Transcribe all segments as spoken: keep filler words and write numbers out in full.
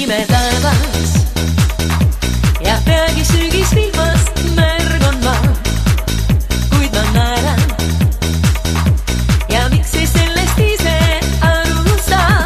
pime taevas ja peagi sügisvihmast märg on maa, kuid ma naeran ja miks ei sellest ise aru saa.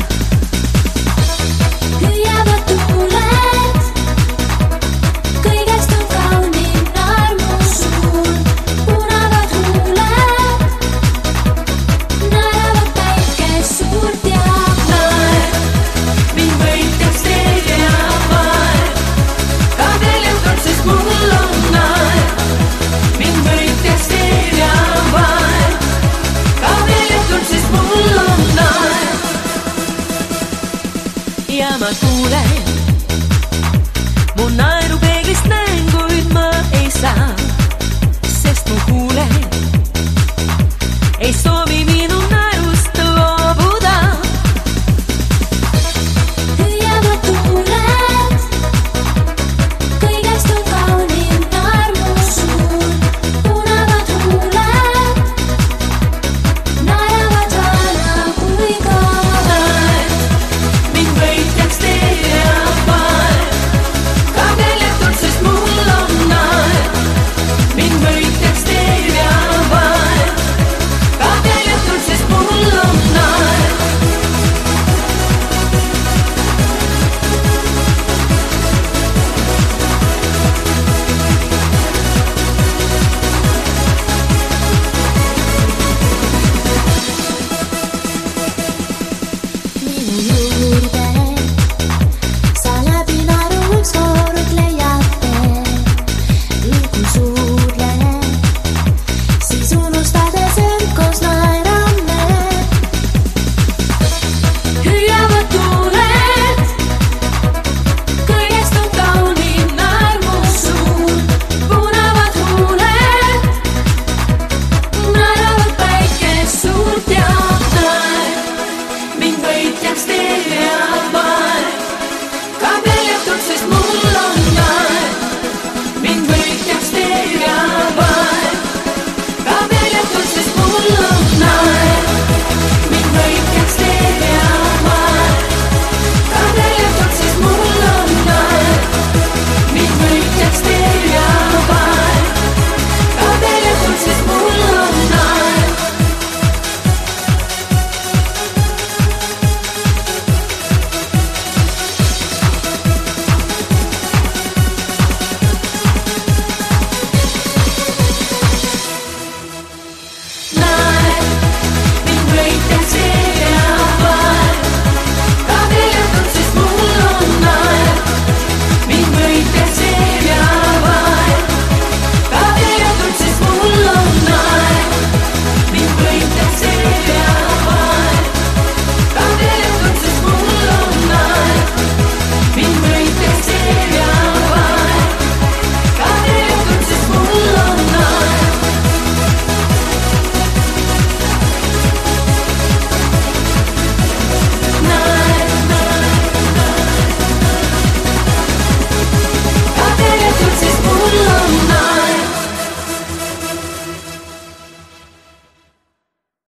Hüüavad tuuled, kõigest on kaunim armus suur, punavad huuled, naeravad päikest suurt ja Naer, mind võitleb streed ja vaev, ka väljendab, sest mul on naer. Mind võitleb streed ja vaev, ka väljendab, sest mul on naer. Ja ma kuulen, mu naeru peeglist näen, kuid ma ei saa